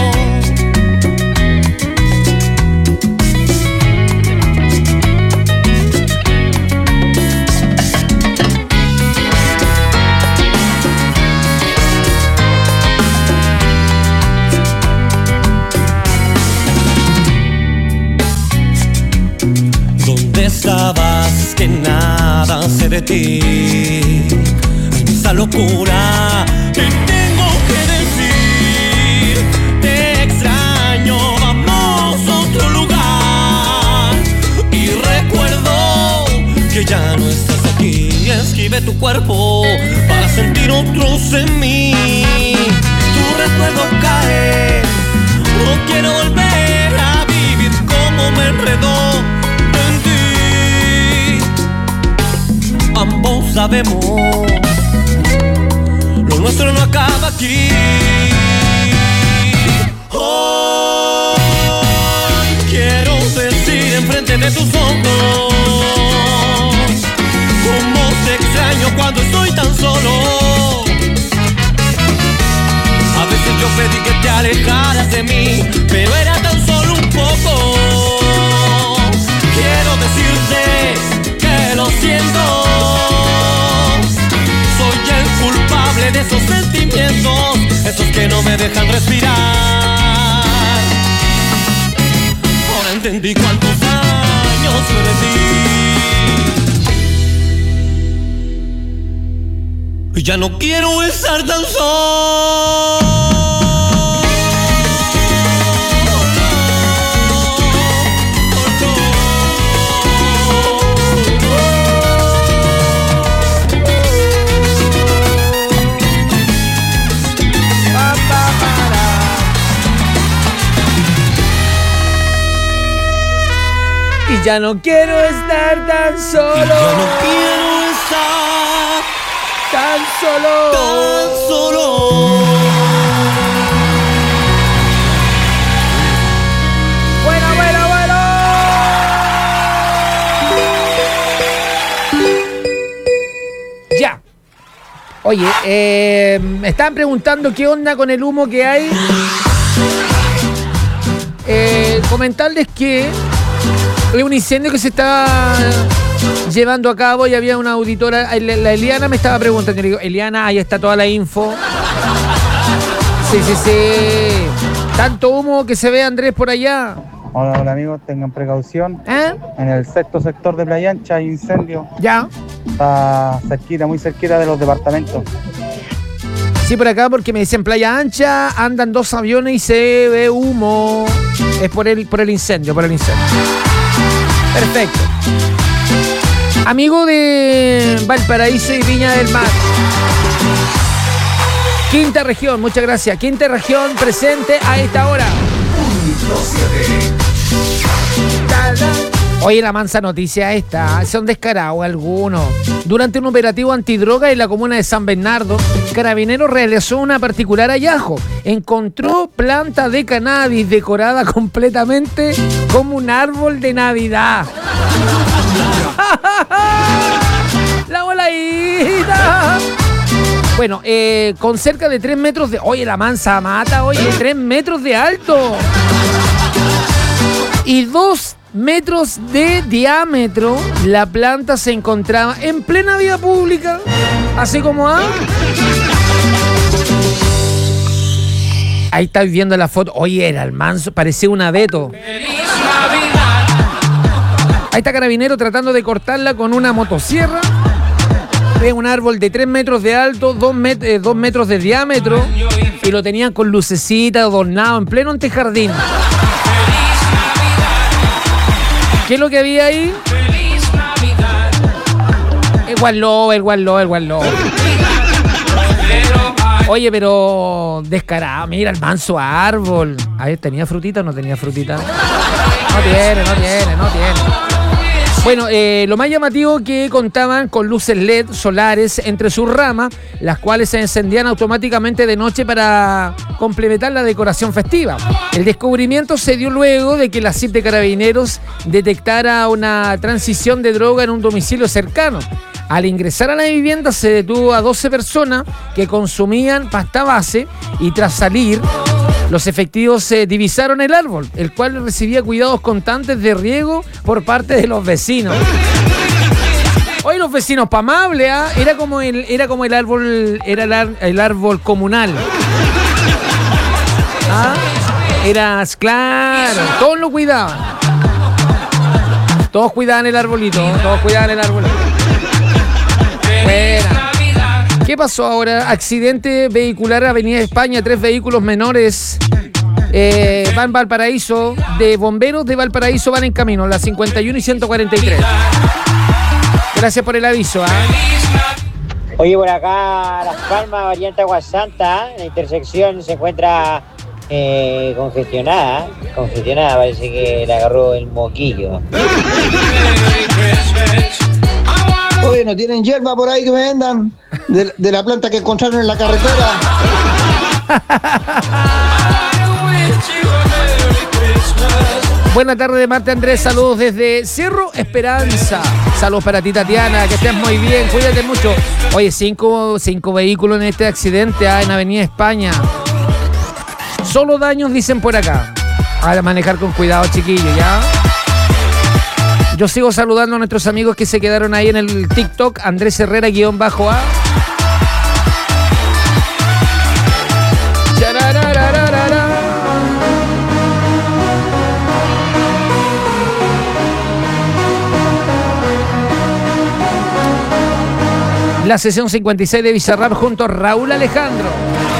Estabas que nada sé de ti, esa locura que tengo que decir. Te extraño, vamos a otro lugar. Y recuerdo que ya no estás aquí. Esquivé tu cuerpo para sentir otros en mí. Tu recuerdo cae, no quiero volver a vivir como me enredó. Ambos sabemos, lo nuestro no acaba aquí. Hoy quiero decir enfrente de tus ojos cómo te extraño cuando estoy tan solo. A veces yo pedí que te alejaras de mí, pero era tan solo un poco. Quiero decirte que lo siento. Soy el culpable de esos sentimientos, esos que no me dejan respirar. Ahora entendí cuántos años perdí y ya no quiero estar tan solo. Y ya no quiero estar tan solo. Y ya no quiero estar tan solo. Tan solo. Bueno, bueno, bueno. Ya. Oye, eh, me estaban preguntando qué onda con el humo que hay. Eh, comentarles que hay un incendio que se está llevando a cabo y había una auditora, la Eliana me estaba preguntando, le digo, Eliana, ahí está toda la info. Sí, sí, sí. Tanto humo que se ve, Andrés, por allá. Hola, hola amigos, tengan precaución. ¿Eh? En el sexto sector de Playa Ancha hay incendio. Ya. Está cerquita, muy cerquita de los departamentos. Sí, por acá, porque me dicen Playa Ancha, andan dos aviones y se ve humo. Es por el, por el incendio, por el incendio. Perfecto. Amigo de Valparaíso y Viña del Mar. Quinta región, muchas gracias. Quinta región presente a esta hora. Punto siete. Oye, la mansa noticia esta, son descarados algunos. Durante un operativo antidroga en la comuna de San Bernardo, Carabineros realizó una particular hallazgo. Encontró planta de cannabis decorada completamente como un árbol de Navidad. ¡La voladita! Bueno, eh, con cerca de tres metros de... Oye, la mansa mata, oye, tres metros de alto. Y dos metros de diámetro, la planta se encontraba en plena vía pública, así como a... Ahí estáis viendo la foto. Oye, era el manso, parecía un abeto. Ahí está Carabinero tratando de cortarla con una motosierra. Ve un árbol de tres metros de alto, dos, met eh, dos metros de diámetro, y lo tenían con lucecita, adornado, en pleno antejardín. ¿Qué es lo que había ahí? El guarlo, el guarlo, el guarlo. Oye, pero descarado, mira el manso árbol. A ver, ¿tenía frutita o no tenía frutita? No tiene, no tiene, no tiene. Bueno, eh, lo más llamativo que contaban con luces L E D solares entre sus ramas, las cuales se encendían automáticamente de noche para complementar la decoración festiva. El descubrimiento se dio luego de que la C I P de Carabineros detectara una transición de droga en un domicilio cercano. Al ingresar a la vivienda se detuvo a doce personas que consumían pasta base y tras salir, los efectivos eh, divisaron el árbol, el cual recibía cuidados constantes de riego por parte de los vecinos. Hoy los vecinos pa' amable, ¿ah? Era como el, era como el árbol, era el, ar, el árbol comunal. ¿Ah? Era, claro, todos lo cuidaban. Todos cuidaban el arbolito, todos cuidaban el arbolito. Buena. ¿Qué pasó ahora? Accidente vehicular Avenida España, tres vehículos menores eh, van Valparaíso, de bomberos de Valparaíso van en camino, las cincuenta y uno y ciento cuarenta y tres. Gracias por el aviso. ¿eh? Oye, por acá Las Palmas, variante Agua Santa, la intersección se encuentra eh, congestionada, congestionada, parece que le agarró el moquillo. Oye, ¿no tienen hierba por ahí que me vendan? De, de la planta que encontraron en la carretera. Buenas tardes, Marte Andrés. Saludos desde Cerro Esperanza. Saludos para ti, Tatiana. Que estés muy bien. Cuídate mucho. Oye, cinco, cinco vehículos en este accidente ah, en Avenida España. Solo daños, dicen por acá. A manejar con cuidado, chiquillos, ¿ya? Yo sigo saludando a nuestros amigos que se quedaron ahí en el TikTok. Andrés Herrera, guión bajo A. La sesión cincuenta y seis de Bizarrap junto a Raúl Alejandro.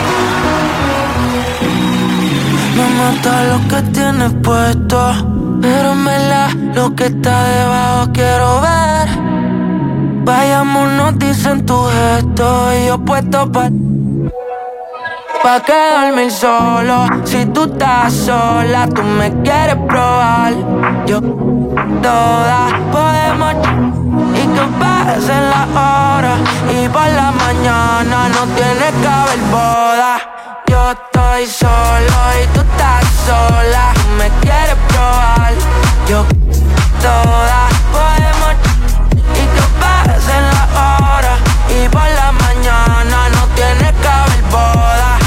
Me mata lo que tienes puesto, pero en verdad lo que está debajo quiero ver. Vayámonos, dicen tu gesto, y yo puesto pa' pa' quedarme solo. Si tú estás sola, tú me quieres probar. Yo todas podemos y que pasen las horas, y por la mañana no tiene que haber boda. Yo estoy solo y tú estás sola, tú me quieres probar. Yo todas podemos y que pasen las horas, y por la mañana no tiene que haber boda.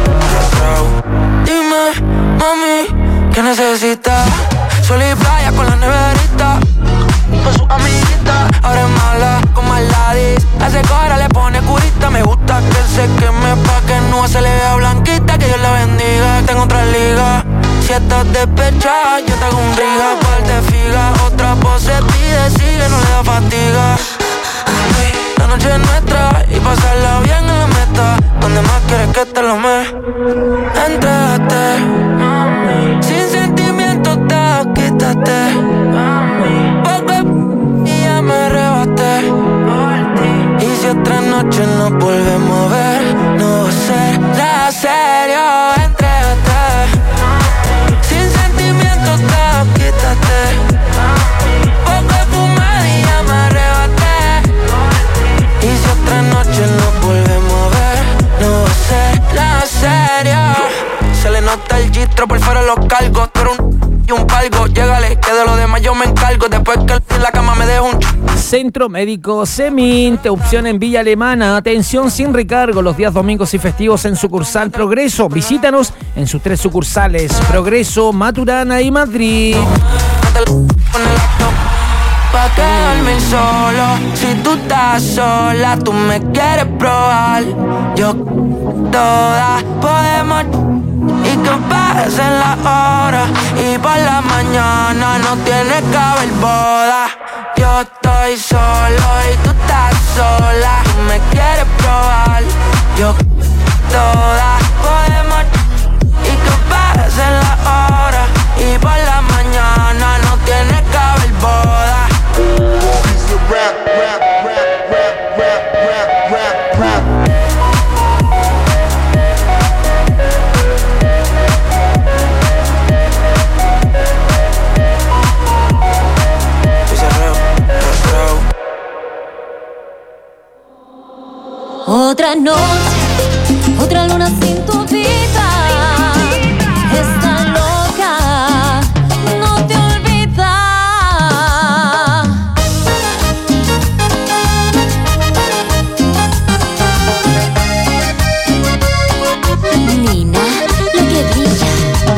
Dime, mami, ¿qué necesitas? Sol y playa con la neverita, con sus amiguitas. Ahora es mala con Maladis, hace cora, le pone curita. Me gusta que se queme pa' que no se le vea blanquita. Que Dios la bendiga, tengo otra liga. Si estás despechada, yo te hago un riga. Cual te figa, otra pose pide, sigue, no le da fatiga. La noche es nuestra y pasarla bien en la meta. Donde más quieres que te lo me entrégate, mami. Sin sentimientos te quítate, mami. Porque y ya me arrebaté por ti. Y si otra noche nos volvemos a ver, no va a ser nada serio. Entrégate, mami. Sin sentimientos te quítate, mami. y un palco. Llégale, que de lo demás yo me encargo. Después que en la cama me dejo un ch... Centro Médico Semin, te opción en Villa Alemana. Atención sin recargo los días domingos y festivos en sucursal Progreso. Visítanos en sus tres sucursales: Progreso, Maturana y Madrid. Pa' quedarme solo, si tú estás sola, tú me quieres probar. Yo toda podemos y que pasen las horas y por la mañana no tiene que haber boda. Yo estoy solo y tú estás sola, tú me quieres probar. Yo toda podemos y que pasen las horas y por la mañana no tiene que haber boda. Rap, rap, rap, rap, rap, rap, rap, Otra noche, otra luna sin tu vida. Está loca, no te olvida. Nina, lo que brilla.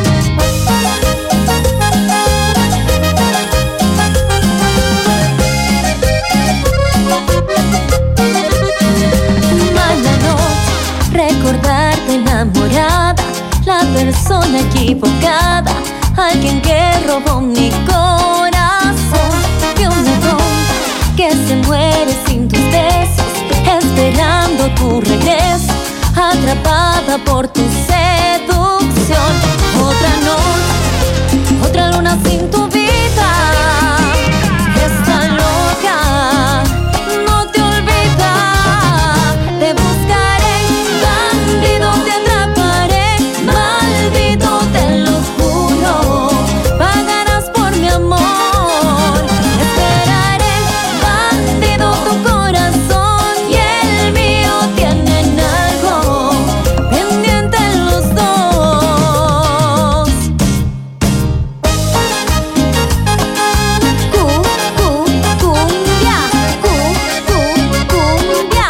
Recordarte enamorada, la persona equivocada, alguien que robó mi corazón. Y una tonta que se muere sin tus besos, esperando tu regreso, atrapada por tu seducción. Otra noche, otra luna sin tu vida. Está loca, no te olvida. Te buscaré, bandido, te atraparé, maldito, te lo juro. Pagarás por mi amor. Esperaré, bandido, tu corazón y el mío tienen algo pendiente los dos. Cu, cu, cumbia, cu, cu, cumbia.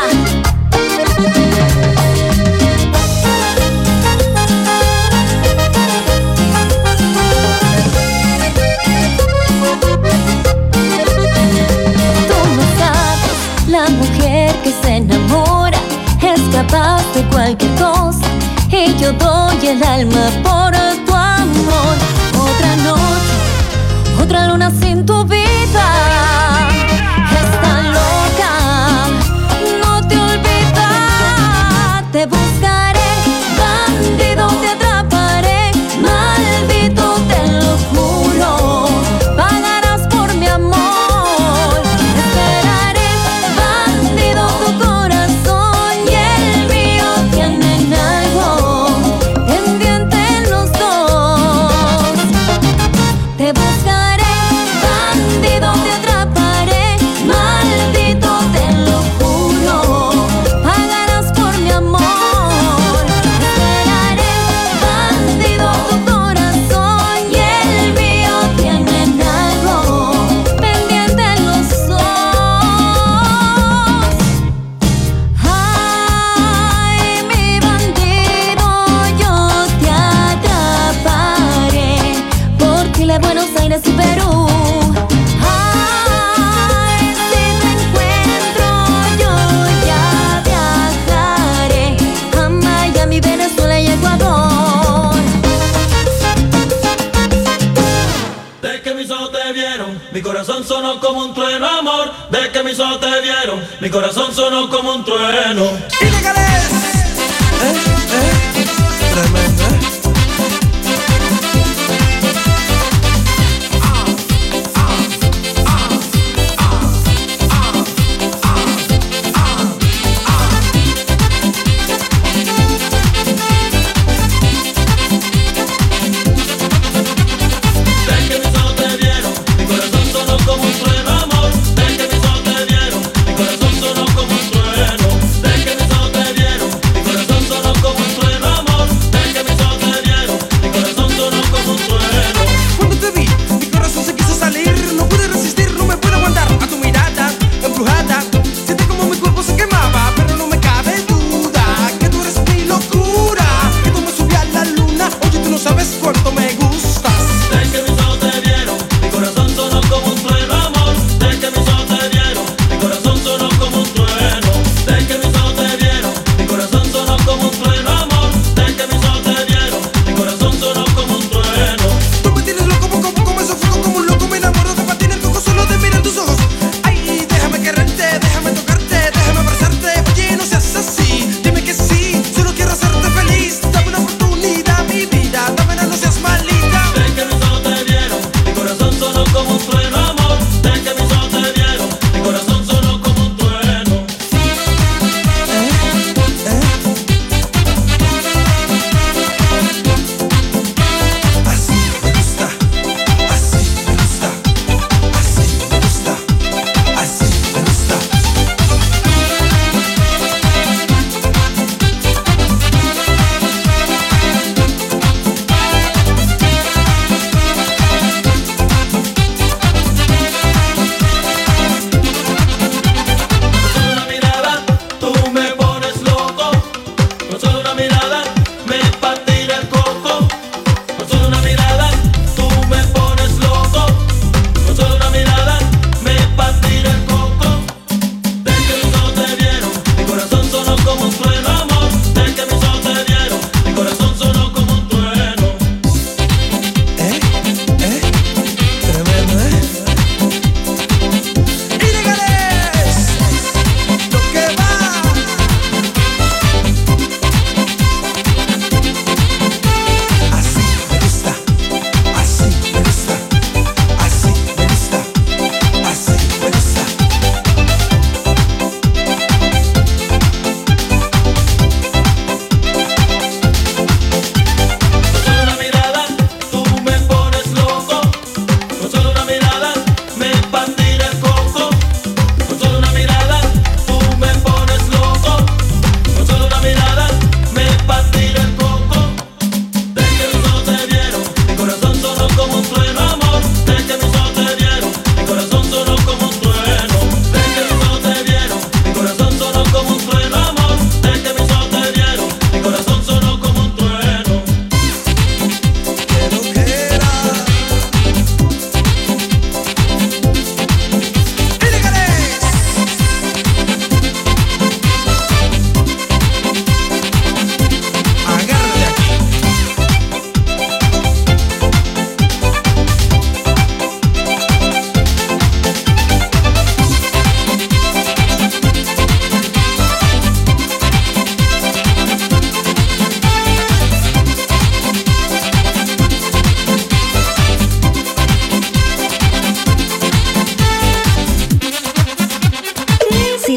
Tú no sabes, la mujer que se enamora es capaz de cualquier cosa, y yo doy el alma por tu amor. Otra noche, otra luna sin tu vida. Está loca, no te olvida. Te buscaré, bandido, te atraparé, maldito, te lo juro. Pagarás por mi amor. Esperaré, bandido, tu corazón y el mío tienen algo pendiente los dos. Te buscaré, bandido, te atraparé, maldito, te lo juro. Pagarás por mi amor. Esperaré, bandido, tu corazón y el mío tienen algo pendiente los dos. Ay, mi bandido, yo te atraparé por Chile, Buenos Aires y Perú. Ay, si te encuentro, yo ya viajaré a Miami, Venezuela y Ecuador. De que mis ojos te vieron, mi corazón sonó como un trueno, amor. De que mis ojos te vieron, mi corazón sonó como un trueno. ¡Ilegales! Eh, eh, tremendo, eh. De que mis ojos te vieron, mi corazón sonó como un trueno, amor. De que mis ojos te vieron, mi corazón sonó como un trueno. De que mis ojos te vieron, mi corazón sonó como un trueno, amor. De que mis ojos te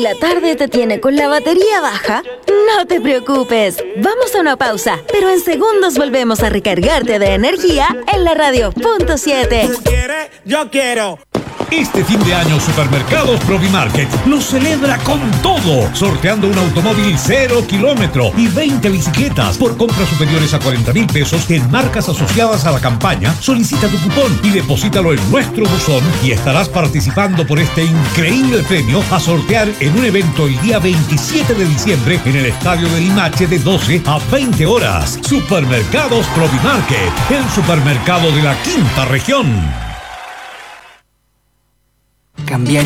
media tarde te tiene con la batería baja? No te preocupes, vamos a una pausa, pero en segundos volvemos a recargarte de energía en la radio punto siete. ¿Tú quieres? Yo quiero. Este fin de año Supermercados Provimarket lo celebra con todo, sorteando un automóvil cero kilómetro y veinte bicicletas por compras superiores a cuarenta mil pesos en marcas asociadas a la campaña. Solicita tu cupón y deposítalo en nuestro buzón y estarás participando por este increíble premio a sortear en un evento el día veintisiete de diciembre en el Estadio de Limache de doce a veinte horas. Supermercados Provimarket, el supermercado de la quinta región. Cambiar